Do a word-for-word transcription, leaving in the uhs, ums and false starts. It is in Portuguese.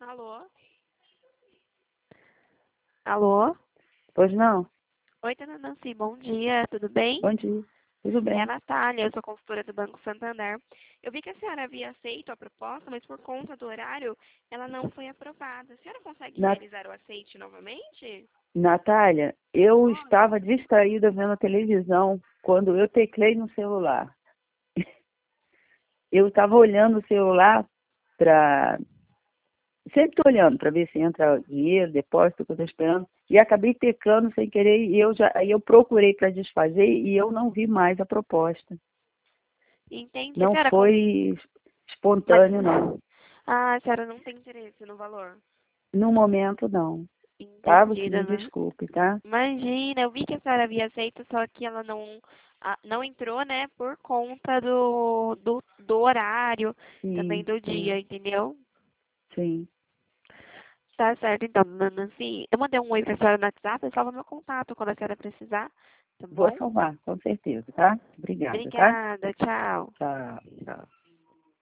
Alô? Alô? Pois não? Oi, dona Nancy, bom dia, tudo bem? Bom dia. Tudo É a bem? Natália, eu sou consultora do Banco Santander. Eu vi que a senhora havia aceito a proposta, mas por conta do horário, ela não foi aprovada. A senhora consegue Na- realizar o aceite novamente? Natália, eu Oi. estava distraída vendo a televisão quando eu teclei no celular. Eu estava olhando o celular para... Sempre estou olhando para ver se entra dinheiro, depósito, que eu estou esperando. E acabei teclando sem querer e eu já, aí eu procurei para desfazer e eu não vi mais a proposta. Entendi. A Não senhora con... foi Mas... espontâneo, não. Ah, a senhora não tem interesse no valor? No momento, não. Tá? Você Entendi, me dona. desculpe, tá? Imagina, eu vi que a senhora havia aceito, só que ela não, a- não entrou, né, por conta do, do, do horário, também Sim, do sim, dia, entendeu? sim. Tá certo, então, dona Nancy. Eu mandei um oi pra senhora no WhatsApp, eu salvo meu contato quando a senhora precisar, tá Vou bom? salvar, com certeza, tá? Obrigada, tá? Obrigada, tchau. Tchau, tchau.